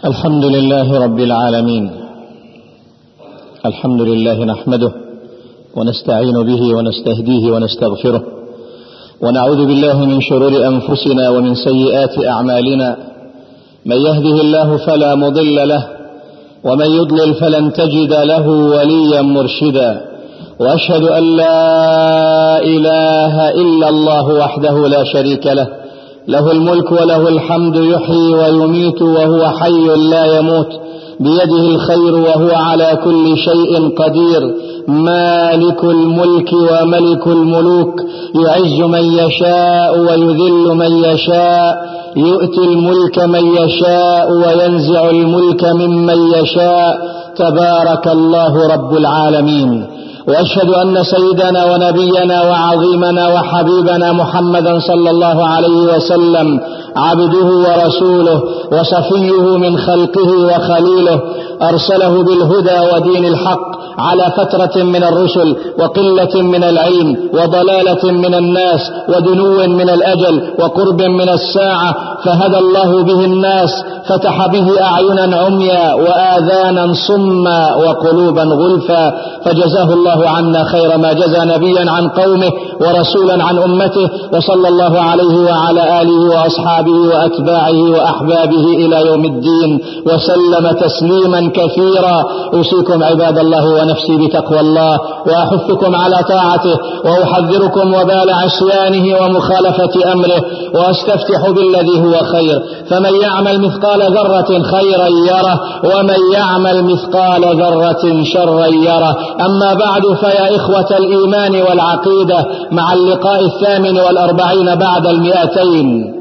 الحمد لله رب العالمين. الحمد لله نحمده ونستعين به ونستهديه ونستغفره، ونعوذ بالله من شرور أنفسنا ومن سيئات أعمالنا. من يهده الله فلا مضل له، ومن يضلل فلن تجد له وليا مرشدا. وأشهد أن لا إله إلا الله وحده لا شريك له، له الملك وله الحمد، يحيي ويميت وهو حي لا يموت، بيده الخير وهو على كل شيء قدير. مالك الملك وملك الملوك، يعز من يشاء ويذل من يشاء، يؤتي الملك من يشاء وينزع الملك ممن يشاء. تبارك الله رب العالمين. وأشهد أن سيدنا ونبينا وعظيمنا وحبيبنا محمدا صلى الله عليه وسلم عبده ورسوله وصفيه من خلقه وخليله، أرسله بالهدى ودين الحق على فترة من الرسل وقلة من العلم وضلالة من الناس ودنو من الأجل وقرب من الساعة، فهدى الله به الناس، فتح به أعينا عميا وآذانا صما وقلوبا غلفا، فجزاه الله عنا خير ما جزى نبيا عن قومه ورسولا عن أمته، وصلى الله عليه وعلى آله وأصحابه وأتباعه وأحبابه إلى يوم الدين، وسلم تسليما كثيرا. أوصيكم عباد الله ونفسي بتقوى الله، وأحثكم على طاعته، وأحذركم وبال عصيانه ومخالفة أمره، وأستفتح بالذي هو خير. فمن يعمل مثقال ذرة خيرا يره، ومن يعمل مثقال ذرة شرا يره. أما بعد، فيا إخوة الإيمان والعقيدة، مع اللقاء 48 بعد 200،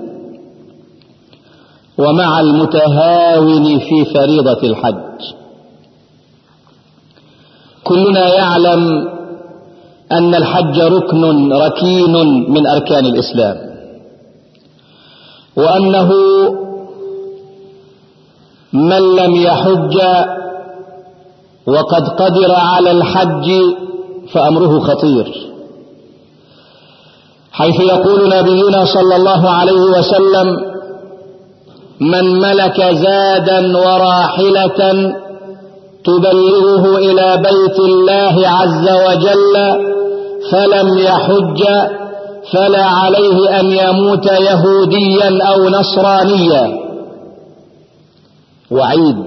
ومع المتهاون في فريضة الحج. كلنا يعلم أن الحج ركين من أركان الإسلام، وأنه من لم يحج وقد قدر على الحج فأمره خطير، حيث يقول نبينا صلى الله عليه وسلم: من ملك زادا وراحلة تبلغه إلى بيت الله عز وجل فلم يحج فلا عليه أن يموت يهوديا أو نصرانيا. وعيد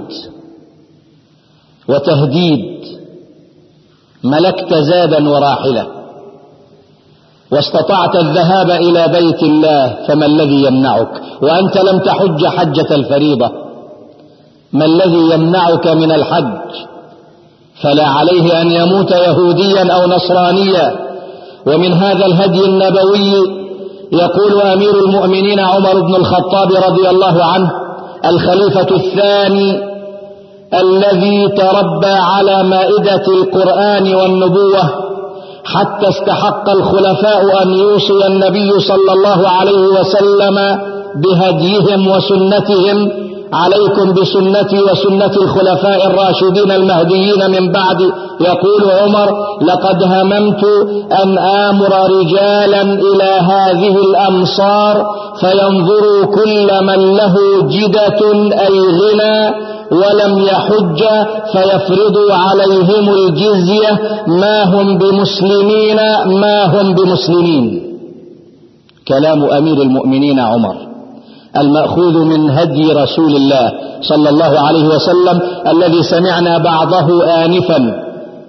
وتهديد. ملكت زادا وراحلة واستطعت الذهاب إلى بيت الله، فما الذي يمنعك؟ وأنت لم تحج حجة الفريضة، ما الذي يمنعك من الحج؟ فلا عليه أن يموت يهوديا أو نصرانيا. ومن هذا الهدي النبوي يقول أمير المؤمنين عمر بن الخطاب رضي الله عنه، الخليفة الثاني الذي تربى على مائدة القرآن والنبوة، حتى استحق الخلفاء أن يوصي النبي صلى الله عليه وسلم بهديهم وسنتهم: عليكم بسنتي وسنة الخلفاء الراشدين المهديين من بعد. يقول عمر: لقد هممت أن آمر رجالا إلى هذه الأمصار فينظروا كل من له جدة أي غنى ولم يحج فيفرضوا عليهم الجزية، ما هم بمسلمين. كلام أمير المؤمنين عمر، المأخوذ من هدي رسول الله صلى الله عليه وسلم، الذي سمعنا بعضه آنفا،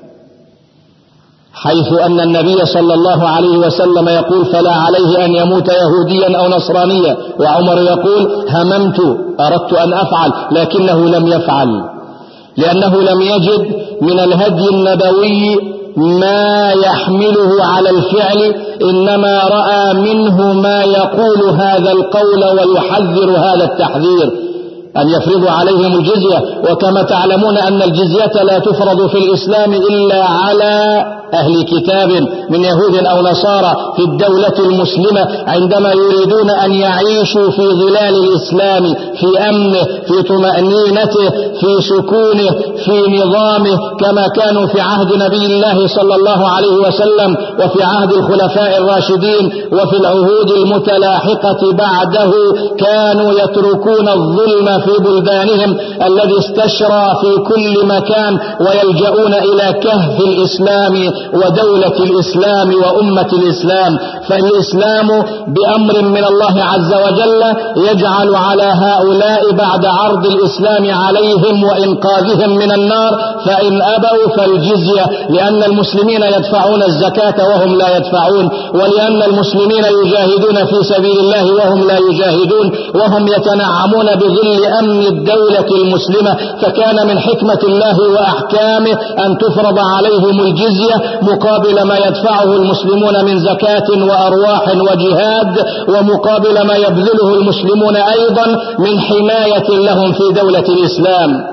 حيث أن النبي صلى الله عليه وسلم يقول: فلا عليه أن يموت يهوديا أو نصرانيا. وعمر يقول: هممت، أردت أن أفعل، لكنه لم يفعل، لأنه لم يجد من الهدي النبوي ما يحمله على الفعل، إنما رأى منه ما يقول هذا القول ويحذر هذا التحذير، أن يفرضوا عليهم الجزية. وكما تعلمون أن الجزية لا تفرض في الإسلام إلا على أهل كتاب من يهود أو نصارى في الدولة المسلمة عندما يريدون أن يعيشوا في ظلال الإسلام، في أمنه، في طمأنينته، في سكونه، في نظامه، كما كانوا في عهد نبي الله صلى الله عليه وسلم وفي عهد الخلفاء الراشدين وفي العهود المتلاحقة بعده، كانوا يتركون الظلم في بلدانهم الذي استشرى في كل مكان ويلجؤون إلى كهف الإسلام ودولة الإسلام وأمة الإسلام. فالإسلام بأمر من الله عز وجل يجعل على هؤلاء بعد عرض الإسلام عليهم وإنقاذهم من النار، فإن أبوا فالجزية، لأن المسلمين يدفعون الزكاة وهم لا يدفعون، ولأن المسلمين يجاهدون في سبيل الله وهم لا يجاهدون، وهم يتنعمون بظل أمن الدولة المسلمة. فكان من حكمة الله وأحكامه أن تفرض عليهم الجزية مقابل ما يدفعه المسلمون من زكاة وأرواح وجهاد، ومقابل ما يبذله المسلمون أيضا من حماية لهم في دولة الإسلام.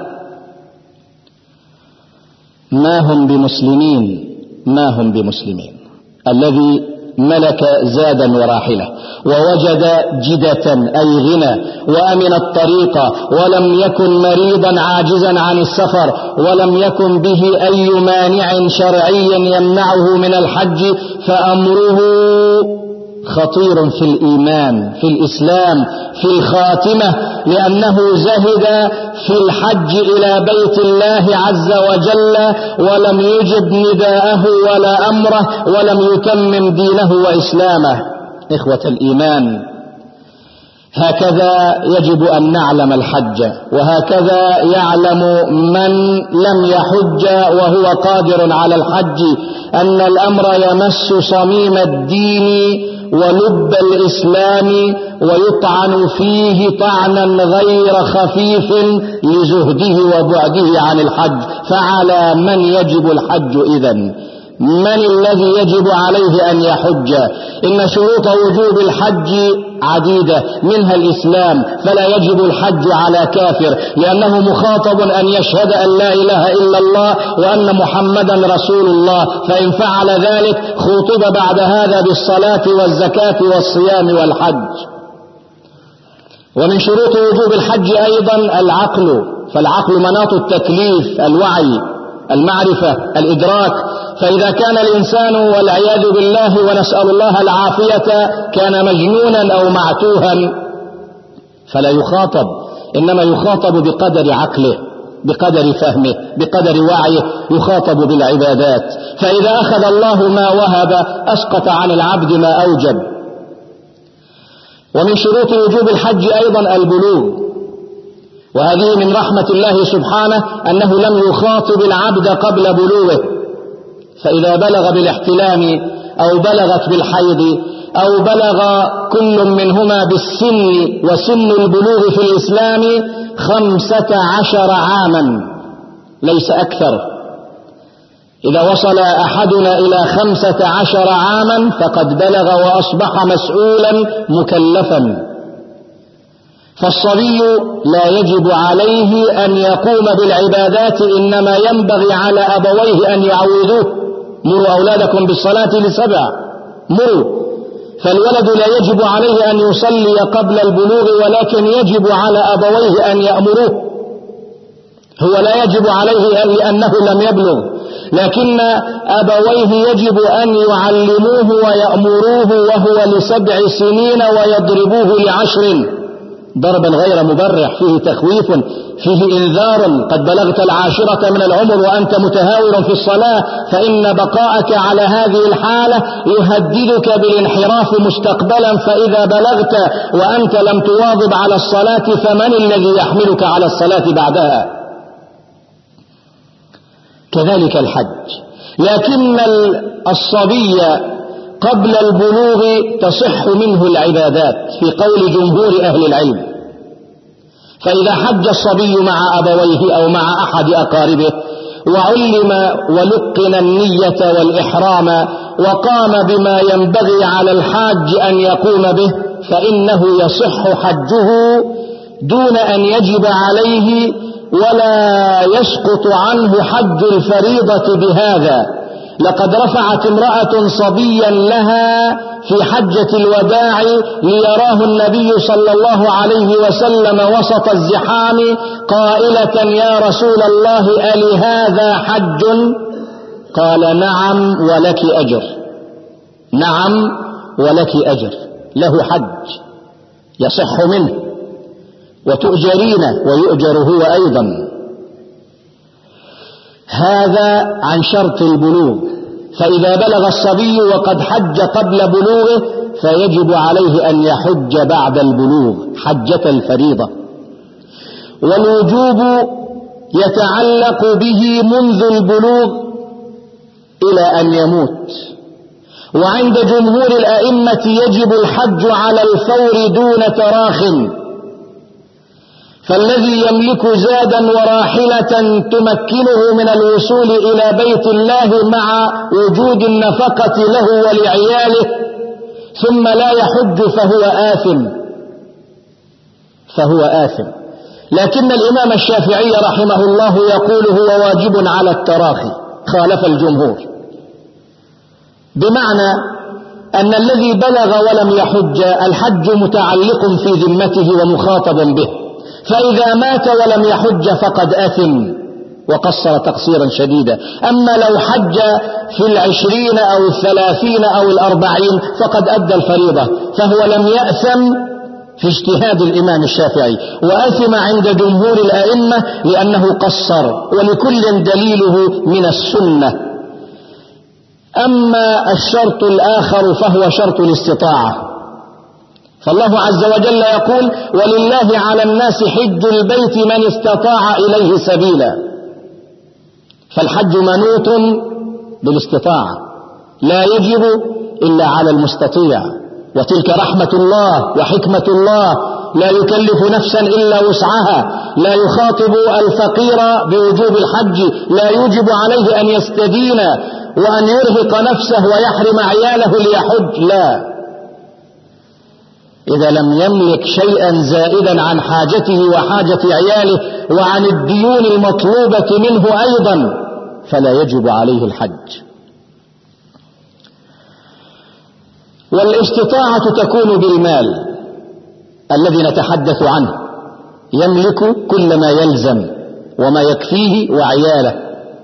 ما هم بمسلمين. الذي ملك زادا وراحلة ووجد جدة أي غنى وأمن الطريق ولم يكن مريضا عاجزا عن السفر ولم يكن به أي مانع شرعي يمنعه من الحج، فأمره خطير في الإيمان، في الإسلام، في الخاتمة، لأنه زهد في الحج إلى بيت الله عز وجل ولم يجب نداءه ولا أمره ولم يتمم دينه وإسلامه. إخوة الإيمان، هكذا يجب أن نعلم الحج، وهكذا يعلم من لم يحج وهو قادر على الحج أن الأمر يمس صميم الدين ولب الإسلام ويطعن فيه طعنا غير خفيف لزهده وبعده عن الحج. فعلى من يجب الحج إذن؟ من الذي يجب عليه أن يحج؟ إن شروط وجوب الحج عديدة، منها الإسلام، فلا يجب الحج على كافر لأنه مخاطب أن يشهد أن لا إله إلا الله وأن محمدا رسول الله، فإن فعل ذلك خطب بعد هذا بالصلاة والزكاة والصيام والحج. ومن شروط وجوب الحج أيضا العقل، فالعقل مناط التكليف، الوعي، المعرفة، الإدراك. فإذا كان الإنسان والعياذ بالله ونسأل الله العافية كان مجنونا أو معتوها فلا يخاطب، إنما يخاطب بقدر عقله، بقدر فهمه، بقدر وعيه، يخاطب بالعبادات. فإذا أخذ الله ما وهب أسقط عن العبد ما أوجب. ومن شروط وجوب الحج أيضا البلوغ، وهذه من رحمة الله سبحانه أنه لم يخاطب العبد قبل بلوغه، فإذا بلغ بالاحتلام أو بلغت بالحيض أو بلغ كل منهما بالسن، وسن البلوغ في الإسلام 15 عاما ليس أكثر، إذا وصل أحدنا إلى 15 عاما فقد بلغ وأصبح مسؤولا مكلفا. فالصبي لا يجب عليه أن يقوم بالعبادات، إنما ينبغي على أبويه أن يعودوه. مروا أولادكم بالصلاة ل7، مروا. فالولد لا يجب عليه أن يصلي قبل البلوغ، ولكن يجب على أبويه أن يأمروه. هو لا يجب عليه لأنه لم يبلغ، لكن أبويه يجب أن يعلموه ويأمروه وهو ل7 سنين ويضربوه ل10، ضربا غير مبرح، فيه تخويف، فيه إنذار. قد بلغت 10 من العمر وأنت متهاون في الصلاة، فإن بقاءك على هذه الحالة يهددك بالانحراف مستقبلا، فإذا بلغت وأنت لم تواظب على الصلاة فمن الذي يحملك على الصلاة بعدها؟ كذلك الحج. لكن الصبي قبل البلوغ تصح منه العبادات في قول جمهور أهل العلم. فإذا حج الصبي مع أبويه أو مع أحد أقاربه وعلم ولقن النية والإحرام وقام بما ينبغي على الحاج أن يقوم به، فإنه يصح حجه دون أن يجب عليه، ولا يسقط عنه حج الفريضة بهذا، لقد رفعت امرأة صبيا لها في حجة الوداع ليراه النبي صلى الله عليه وسلم وسط الزحام قائلة: يا رسول الله ألهذا حج؟ قال: نعم ولك أجر، نعم ولك أجر، له حج يصح منه وتؤجرين ويؤجر هو أيضا. هذا عن شرط البلوغ، فإذا بلغ الصبي وقد حج قبل بلوغه فيجب عليه أن يحج بعد البلوغ حجة الفريضة، والوجوب يتعلق به منذ البلوغ إلى أن يموت. وعند جمهور الأئمة يجب الحج على الفور دون تراخٍ، فالذي يملك زادا وراحلة تمكنه من الوصول إلى بيت الله مع وجود النفقة له ولعياله ثم لا يحج فهو آثم. لكن الإمام الشافعي رحمه الله يقول هو واجب على التراخي، خالف الجمهور، بمعنى أن الذي بلغ ولم يحج الحج متعلق في ذمته ومخاطب به، فإذا مات ولم يحج فقد أثم وقصر تقصيرا شديدا. أما لو حج في 20 أو 30 أو 40 فقد أدى الفريضة، فهو لم يأثم في اجتهاد الإمام الشافعي، وأثم عند جمهور الأئمة لأنه قصر، ولكل دليله من السنة. أما الشرط الآخر فهو شرط الاستطاعة، فالله عز وجل يقول: ولله على الناس حج البيت من استطاع إليه سبيلا. فالحج منوط بالاستطاعة، لا يجب إلا على المستطيع، وتلك رحمة الله وحكمة الله، لا يكلف نفسا إلا وسعها، لا يخاطب الفقير بوجوب الحج، لا يوجب عليه أن يستدين وأن يرهق نفسه ويحرم عياله ليحج، لا. إذا لم يملك شيئا زائدا عن حاجته وحاجة عياله وعن الديون المطلوبة منه أيضا فلا يجب عليه الحج. والاستطاعة تكون بالمال الذي نتحدث عنه، يملك كل ما يلزم وما يكفيه وعياله.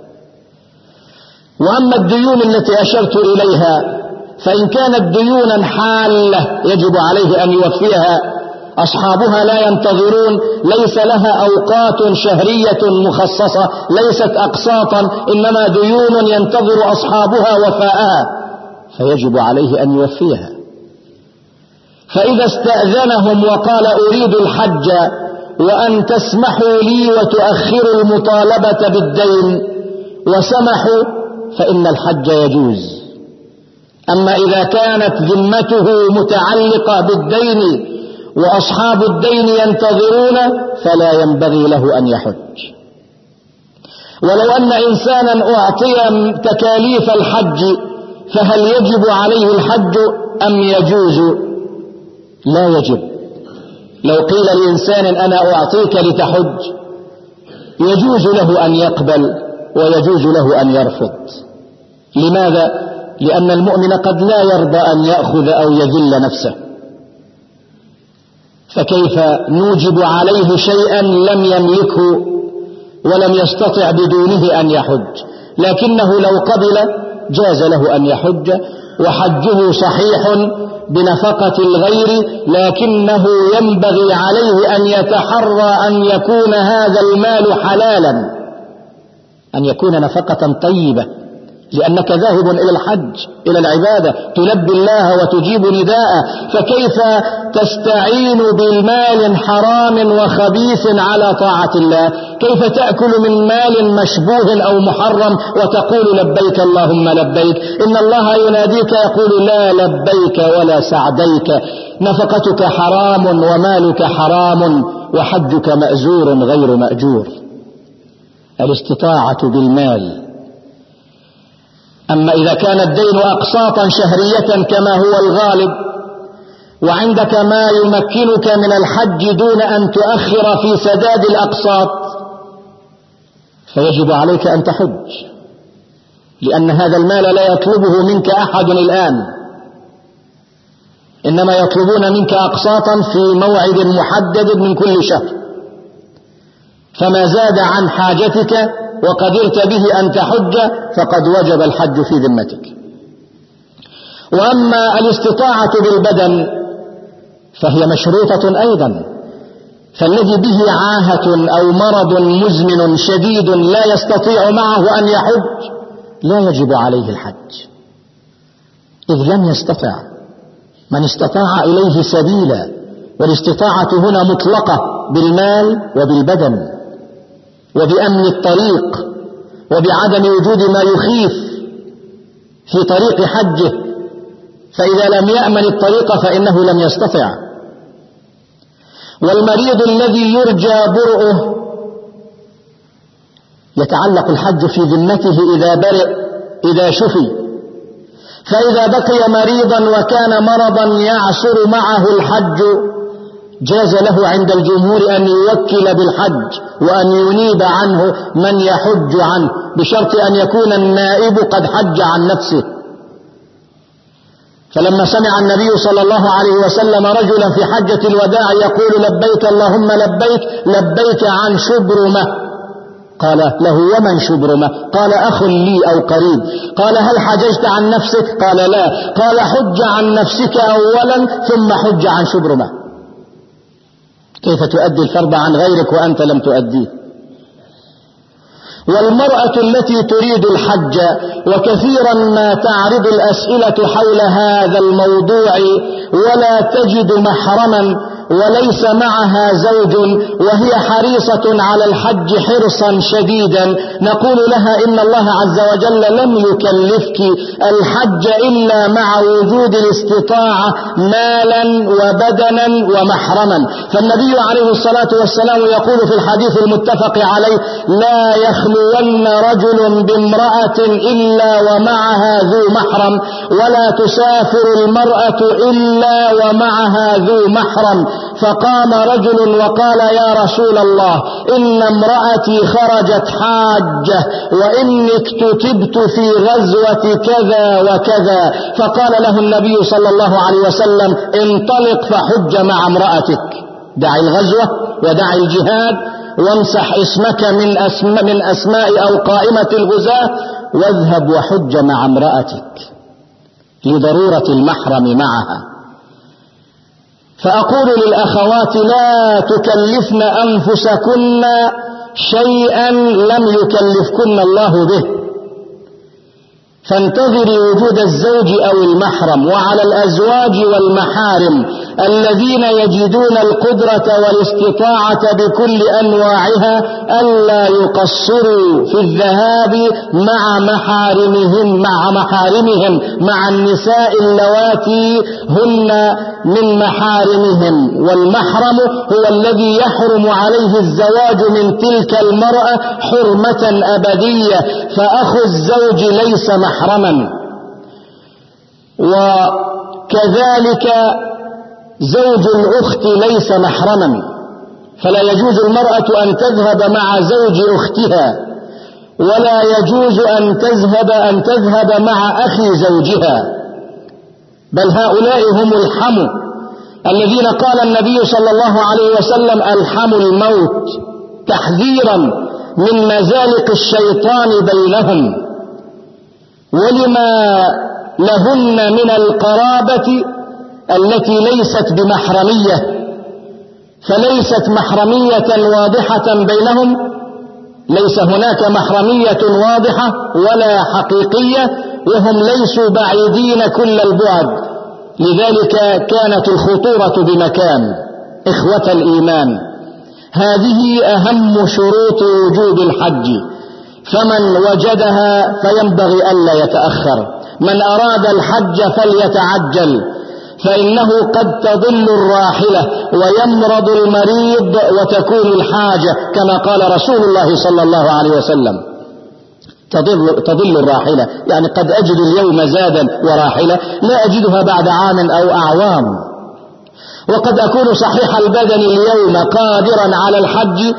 وأما الديون التي أشرت إليها فإن كانت ديونا حالة يجب عليه أن يوفيها، أصحابها لا ينتظرون، ليس لها أوقات شهرية مخصصة، ليست أقساطا، إنما ديون ينتظر أصحابها وفاءها، فيجب عليه أن يوفيها. فإذا استأذنهم وقال: أريد الحج وأن تسمحوا لي وتؤخروا المطالبة بالدين، وسمحوا، فإن الحج يجوز. أما إذا كانت ذمته متعلقة بالدين وأصحاب الدين ينتظرون فلا ينبغي له أن يحج. ولو أن إنسانا أعطي تكاليف الحج فهل يجب عليه الحج أم يجوز؟ لا يجب. لو قيل لإنسان: أنا أعطيك لتحج، يجوز له أن يقبل ويجوز له أن يرفض. لماذا؟ لأن المؤمن قد لا يرضى أن يأخذ أو يذل نفسه، فكيف نوجب عليه شيئا لم يملكه ولم يستطع بدونه أن يحج؟ لكنه لو قبل جاز له أن يحج، وحجه صحيح بنفقة الغير، لكنه ينبغي عليه أن يتحرى أن يكون هذا المال حلالا، أن يكون نفقة طيبة، لأنك ذاهب إلى الحج، إلى العبادة، تلبي الله وتجيب نداءه، فكيف تستعين بالمال حرام وخبيث على طاعة الله؟ كيف تأكل من مال مشبوه أو محرم وتقول لبيك اللهم لبيك؟ إن الله يناديك يقول: لا لبيك ولا سعديك، نفقتك حرام ومالك حرام وحجك مأزور غير مأجور. الاستطاعة بالمال. أما إذا كان الدين أقساطا شهرية كما هو الغالب، وعندك ما يمكنك من الحج دون أن تؤخر في سداد الأقساط، فيجب عليك أن تحج. لأن هذا المال لا يطلبه منك أحد الآن، إنما يطلبون منك أقساطا في موعد محدد من كل شهر، فما زاد عن حاجتك وقدرت به أن تحج فقد وجب الحج في ذمتك. وأما الاستطاعة بالبدن فهي مشروطة أيضا، فالذي به عاهة أو مرض مزمن شديد لا يستطيع معه أن يحج لا يجب عليه الحج، إذ لم يستطع. من استطاع إليه سبيلا، والاستطاعة هنا مطلقة بالمال وبالبدن وبأمن الطريق وبعدم وجود ما يخيف في طريق حجه، فإذا لم يأمن الطريق فإنه لم يستطع. والمريض الذي يرجى برؤه يتعلق الحج في ذمته إذا برئ، إذا شفي. فإذا بقي مريضا وكان مرضا يعسر معه الحج جاز له عند الجمهور أن يوكل بالحج وأن ينيب عنه من يحج عنه، بشرط أن يكون النائب قد حج عن نفسه. فلما سمع النبي صلى الله عليه وسلم رجلا في حجة الوداع يقول لبيك اللهم لبيك لبيك عن شبرمة، قال له ومن شبرمة؟ قال أخ لي أو قريب. قال هل حججت عن نفسك؟ قال لا. قال حج عن نفسك أولا ثم حج عن شبرمة. كيف تؤدي الفرض عن غيرك وأنت لم تؤديه؟ والمرأة التي تريد الحج، وكثيرا ما تعرض الأسئلة حول هذا الموضوع ولا تجد محرما وليس معها زوج وهي حريصة على الحج حرصا شديدا، نقول لها إن الله عز وجل لم يكلفك الحج إلا مع وجود الاستطاعة مالا وبدنا ومحرما. فالنبي عليه الصلاة والسلام يقول في الحديث المتفق عليه لا يخلون رجل بامرأة إلا ومعها ذو محرم، ولا تسافر المرأة إلا ومعها ذو محرم. فقام رجل وقال يا رسول الله إن امرأتي خرجت حاجة وإني اكتتبت في غزوة كذا وكذا، فقال له النبي صلى الله عليه وسلم انطلق فحج مع امرأتك، دع الغزوة ودع الجهاد وامسح اسمك من أسماء أو قائمة الغزاة واذهب وحج مع امرأتك لضرورة المحرم معها. فأقول للأخوات لا تكلفن أنفسكن شيئا لم يكلفكن الله به، فانتظري وجود الزوج أو المحرم. وعلى الأزواج والمحارم الذين يجدون القدرة والاستطاعة بكل أنواعها ألا يقصروا في الذهاب مع محارمهم مع النساء اللواتي هن من محارمهم. والمحرم هو الذي يحرم عليه الزواج من تلك المرأة حرمة أبدية، فأخو الزوج ليس محرما، وكذلك زوج الأخت ليس محرما، فلا يجوز المرأة أن تذهب مع زوج أختها، ولا يجوز أن تذهب مع أخي زوجها، بل هؤلاء هم الحم الذين قال النبي صلى الله عليه وسلم الحم الموت تحذيرا من مزالق الشيطان بينهم، ولما لهن من القرابة التي ليست بمحرمية، فليست محرمية واضحة بينهم، ليس هناك محرمية واضحة ولا حقيقية، وهم ليسوا بعيدين كل البعد. لذلك كانت الخطورة بمكان. إخوة الإيمان، هذه أهم شروط وجوب الحج، فمن وجدها فينبغي ألا يتأخر. من أراد الحج فليتعجل، فإنه قد تضل الراحلة ويمرض المريض وتكون الحاجة، كما قال رسول الله صلى الله عليه وسلم تضل الراحلة، يعني قد أجد اليوم زادا وراحلة لا أجدها بعد عام أو أعوام، وقد أكون صحيح البدن اليوم قادرا على الحج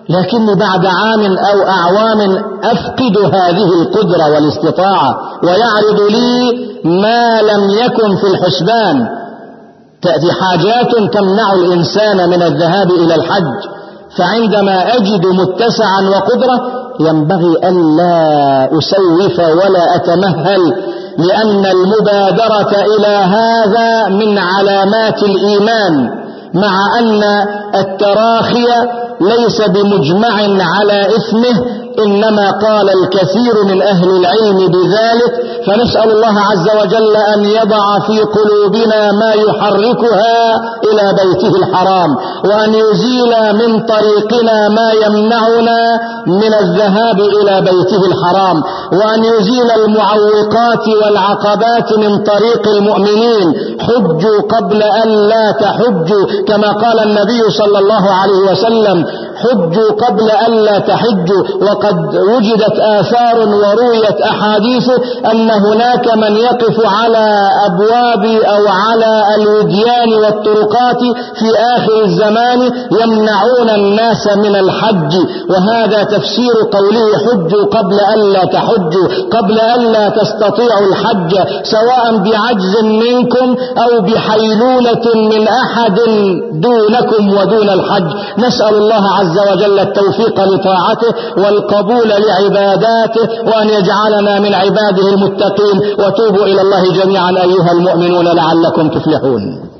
لكني بعد عام أو أعوام أفقد هذه القدرة والاستطاعة ويعرض لي ما لم يكن في الحسبان. تأتي حاجات تمنع الإنسان من الذهاب إلى الحج، فعندما أجد متسعا وقدرة ينبغي ألا أسوف ولا أتمهل، لأن المبادرة إلى هذا من علامات الإيمان، مع أن التراخي ليس بمجمع على إثمه، إنما قال الكثير من أهل العلم بذلك. فنسأل الله عز وجل أن يضع في قلوبنا ما يحركها إلى بيته الحرام، وأن يزيل من طريقنا ما يمنعنا من الذهاب إلى بيته الحرام، وأن يزيل المعوقات والعقبات من طريق المؤمنين. حجوا قبل أن لا تحجوا، كما قال النبي صلى الله عليه وسلم: حجوا قبل أن لا تحجوا. وقد وجدت آثار ورويت أحاديث أن هناك من يقف على أبواب أو على الوديان والطرقات في آخر الزمان يمنعون الناس من الحج، وهذا تفسير قوله: حجوا قبل أن لا تحجوا، قبل أن لا تستطيعوا الحج، سواء بعجز منكم أو بحيلولة من أحد دونكم ودون الحج. نسأل الله عز وجل التوفيق لطاعته والقبول لعباداته، وأن يجعلنا من عباده المتقين. وتوبوا إلى الله جميعا أيها المؤمنون لعلكم تفلحون.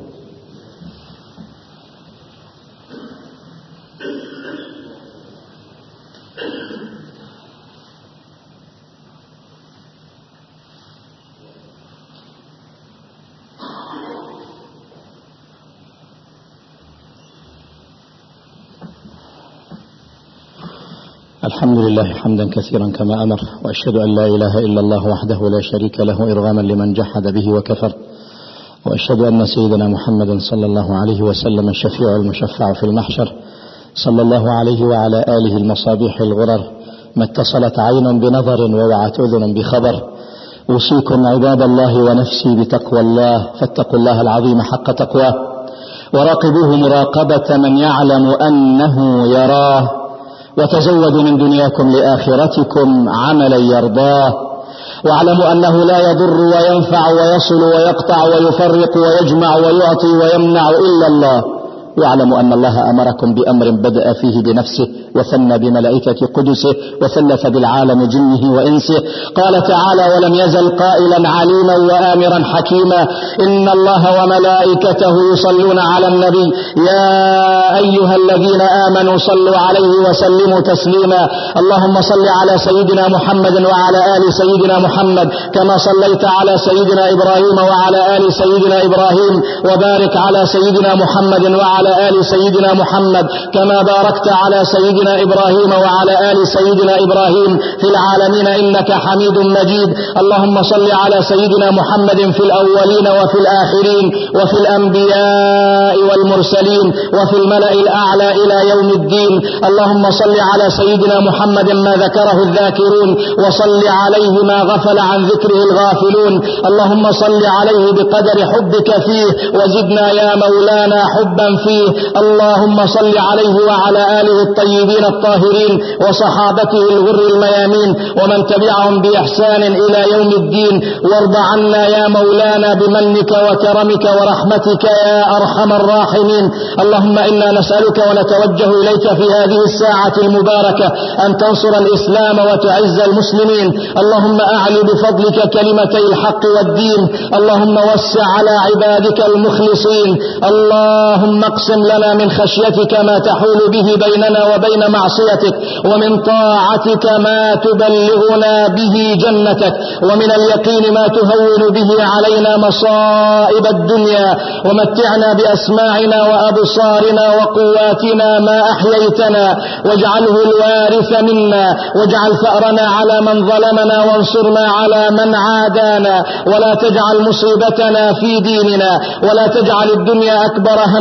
الحمد لله حمدا كثيرا كما أمر، وأشهد أن لا إله إلا الله وحده لا شريك له إرغاما لمن جحد به وكفر، وأشهد أن سيدنا محمدا صلى الله عليه وسلم الشفيع المشفع في المحشر، صلى الله عليه وعلى آله المصابيح الغرر، ما اتصلت عين بنظر ووعت أذن بخبر. أوصيكم عباد الله ونفسي بتقوى الله، فاتقوا الله العظيم حق تقواه، وراقبوه مراقبة من يعلم أنه يراه، وتزودوا من دنياكم لآخرتكم عملا يرضاه، واعلموا أنه لا يضر وينفع ويصل ويقطع ويفرق ويجمع ويعطي ويمنع إلا الله. واعلموا أن الله أمركم بأمر بدأ فيه بنفسه، وثنى بملائكة قدسه، وثلث بالعالم جنه وإنسه. قال تعالى: ولم يزل قائلا عليما وآمرا حكيما: إن الله وملائكته يصلون على النبي يا أيها الذين آمنوا صلوا عليه وسلموا تسليما. اللهم صل على سيدنا محمد وعلى آل سيدنا محمد، كما صليت على سيدنا إبراهيم وعلى آل سيدنا إبراهيم، وبارك على سيدنا محمد وعلى آل سيدنا محمد، كما باركت على سيدنا إبراهيم وعلى آل سيدنا إبراهيم في العالمين إنك حميد مجيد. اللهم صل على سيدنا محمد في الأولين وفي الآخرين، وفي الأنبياء والمرسلين، وفي الملأ الأعلى إلى يوم الدين. اللهم صل على سيدنا محمد ما ذكره الذاكرون، وصل عليه ما غفل عن ذكره الغافلون. اللهم صل عليه بقدر حبك فيه، وزدنا يا مولانا حبا فيه. اللهم صل عليه وعلى آله الطيبين الطاهرين، وصحابته الغر الميامين، ومن تبعهم بإحسان إلى يوم الدين. وارض عنا يا مولانا بمنك وكرمك ورحمتك يا أرحم الراحمين. اللهم إنا نسألك ونتوجه إليك في هذه الساعة المباركة أن تنصر الإسلام وتعز المسلمين. اللهم أعلي بفضلك كلمتي الحق والدين. اللهم وسع على عبادك المخلصين. اللهم اقسم لنا من خشيتك ما تحول به بيننا وبين معصيتك، ومن طاعتك ما تبلغنا به جنتك، ومن اليقين ما تهون به علينا مصائب الدنيا. ومتعنا بأسماعنا وأبصارنا وقواتنا ما أحييتنا، واجعله الوارث منا، واجعل ثأرنا على من ظلمنا، وانصرنا على من عادانا، ولا تجعل مصيبتنا في ديننا، ولا تجعل الدنيا أكبر همنا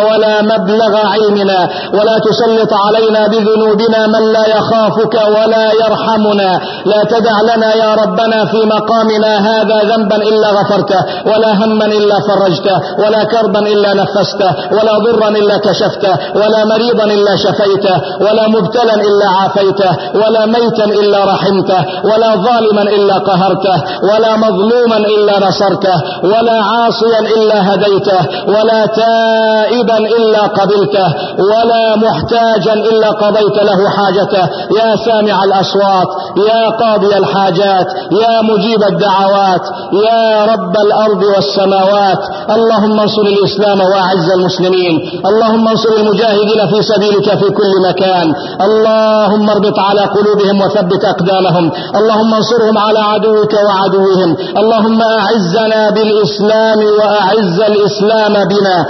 ولا مبلغ علمنا، ولا تسلط علينا بذنوبنا من لا يخافك ولا يرحمنا. لا تدع لنا يا ربنا في مقامنا هذا ذنبا إلا غفرته، ولا هما إلا فرجته، ولا كربا إلا نفسته، ولا ضرا إلا كشفته، ولا مريضا إلا شفيته، ولا مبتلا إلا عافيته، ولا ميتا إلا رحمته، ولا ظالما إلا قهرته، ولا مظلوما إلا نصرته، ولا عاصيا إلا هديته، ولا تائبا إلا قبلته، ولا محتاجا إلا قضيت له حاجته. يا سامع الأصوات، يا قاضي الحاجات، يا مجيب الدعوات، يا رب الأرض والسماوات. اللهم انصر الإسلام وأعز المسلمين، اللهم انصر المجاهدين في سبيلك في كل مكان، اللهم اربط على قلوبهم وثبت أقدامهم، اللهم انصرهم على عدوك وعدوهم. اللهم أعزنا بالإسلام وأعز الإسلام بنا.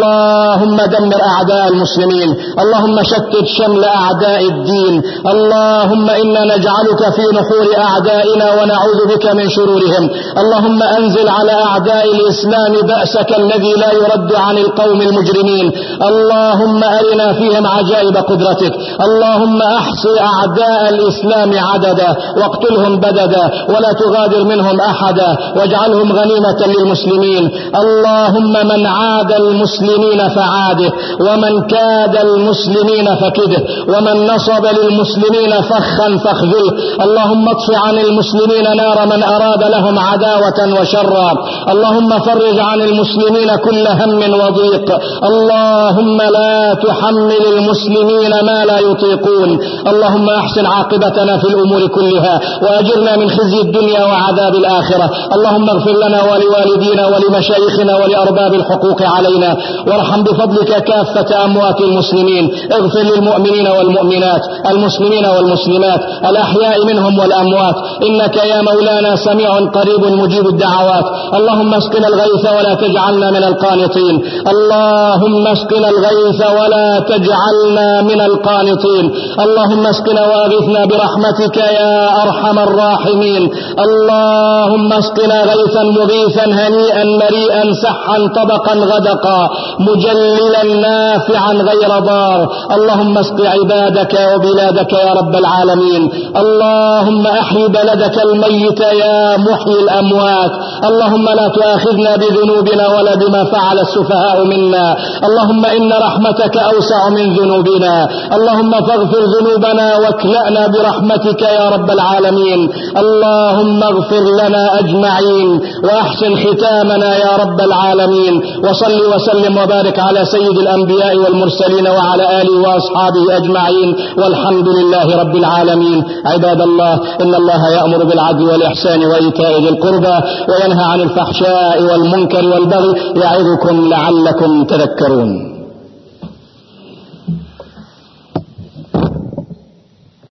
اللهم دمر أعداء المسلمين، اللهم شتت شمل أعداء الدين. اللهم إنا نجعلك في نحور أعدائنا ونعوذ بك من شرورهم. اللهم أنزل على أعداء الإسلام بأسك الذي لا يرد عن القوم المجرمين. اللهم أرنا فيهم عجائب قدرتك. اللهم أحصي أعداء الإسلام عددا واقتلهم بددا ولا تغادر منهم أحدا، واجعلهم غنيمة للمسلمين. اللهم من عاد المسلمين فعاده، ومن كاد المسلمين فكده، ومن نصب للمسلمين فخا فاخذله. اللهم اطفئ عن المسلمين نار من أراد لهم عداوة وشرا. اللهم فرج عن المسلمين كل هم وضيق. اللهم لا تحمل المسلمين ما لا يطيقون. اللهم احسن عاقبتنا في الأمور كلها، وأجرنا من خزي الدنيا وعذاب الآخرة. اللهم اغفر لنا ولوالدينا ولمشايخنا ولأرباب الحقوق علينا، وارحم بفضلك كافة أموات المسلمين. اغفر للمؤمنين والمؤمنات، المسلمين والمسلمات، الأحياء منهم والأموات، إنك يا مولانا سميع قريب مجيب الدعوات. اللهم اسقنا الغيث ولا تجعلنا من القانطين. اللهم اسقنا الغيث ولا تجعلنا من القانطين. اللهم اسقنا واغثنا برحمتك يا أرحم الراحمين. اللهم اسقنا غيثا مغيثا هنيئا مريئا سحا طبقا غدقا مجللا نافعا غير ضار. اللهم اسق عبادك وبلادك يا رب العالمين. اللهم احي بلدك الميت يا محيي الأموات. اللهم لا تؤاخذنا بذنوبنا ولا بما فعل السفهاء منا. اللهم إن رحمتك أوسع من ذنوبنا. اللهم فاغفر ذنوبنا واكلأنا برحمتك يا رب العالمين. اللهم اغفر لنا أجمعين وأحسن ختامنا يا رب العالمين. وصل وسلم وبارك على سيد الأنبياء والمرسلين وعلى آله وأصحابه أجمعين، والحمد لله رب العالمين. عباد الله، إن الله يأمر بالعدل والإحسان وإيتاء ذي القربى وينهى عن الفحشاء والمنكر والبغي، يعظكم لعلكم تذكرون.